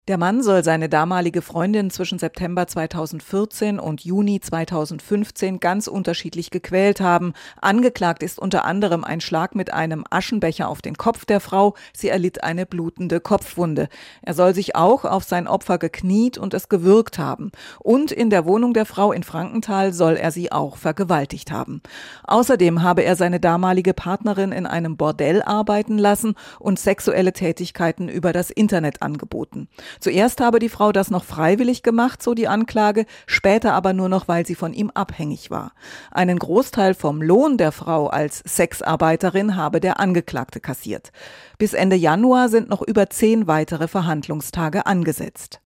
Der Mann soll seine damalige Freundin zwischen September 2014 und Juni 2015 ganz unterschiedlich gequält haben. Angeklagt ist unter anderem ein Schlag mit einem Aschenbecher auf den Kopf der Frau. Sie erlitt eine blutende Kopfwunde. Er soll sich auch auf sein Opfer gekniet und es gewürgt haben. Und in der Wohnung der Frau in Frankenthal soll er sie auch vergewaltigt haben. Außerdem habe er seine damalige Partnerin in einem Bordell arbeiten lassen und sexuelle Tätigkeiten über das Internet angeboten. Zuerst habe die Frau das noch freiwillig gemacht, so die Anklage, später aber nur noch, weil sie von ihm abhängig war. Einen Großteil vom Lohn der Frau als Sexarbeiterin habe der Angeklagte kassiert. Bis Ende Januar sind noch über 10 weitere Verhandlungstage angesetzt.